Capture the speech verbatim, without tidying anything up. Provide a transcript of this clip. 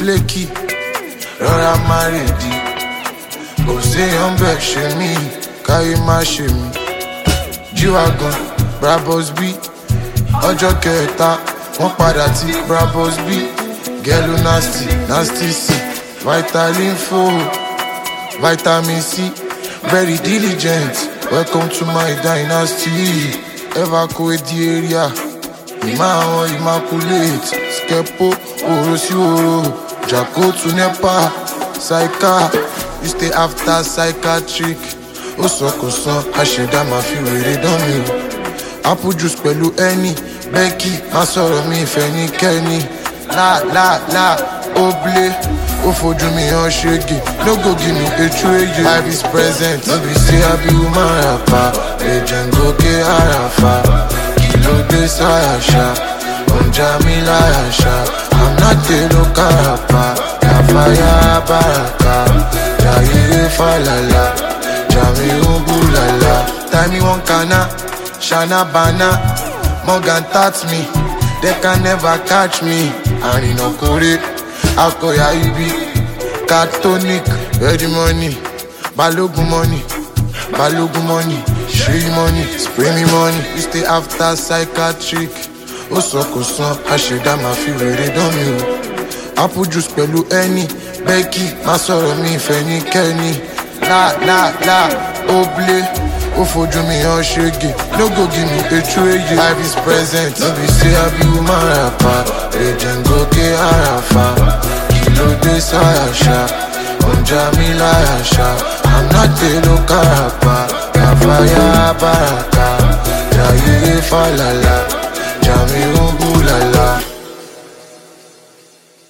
flaky, rọra má rèdí. Kò séyàn bẹ́ẹ̀ ṣe mí, káyé má ṣe mí. G-Wagon, Brabus B, ọjọ́ kẹta, wọ́n padà tí Brabus B. Gelo nasty, nasty C, Vitalinfo, Vitamin C, very diligent. Welcome to my dynasty. Evacuate the area. Ima immaculate. Skepo, oro si oro. Jacko to Nepa. Psycha, you stay after psychiatric. Osokosan, Asheda ma fi wèrè dán mi o. Apple juice pẹ̀lú ẹni. Becky, má sọ̀rọ̀ mi ìfẹ́ ní kẹ́ni. La la la, oblé. Ó fojú mi hàn ṣégi. No go give me a trade. Life is present. No be say I be woman rapper. Legend go ke arafa. Kilo de sayasha. Onja mi layasha. I'm not a local rapper. Kafaya baraka. Jaye falala. Jami umbulala. Time me one kana. Shana bana. Morgan touch me. They can never catch me. And in Okore. Akoya Ibi, Cartonic, ready money, Balogun money, Balogun money, Shey money, spray me money, you stay after psychiatric. Osokosan, Asheda ma fi wèrè dán mi o. Apple juice pẹ̀lú ẹni, Becky, má sọ̀rọ̀ mi ìfẹ́ ní kẹ́ni. La la la, oblé, ó fojú mi hàn ṣégi. No go give me a trade. Life is present, no be say I be woman rapper. Legend go ke arafa. Kilo de sayasha. Onja mi layasha. I'm not a local rapper. Kafaya baraka. Jaye falala. Jami umbulala.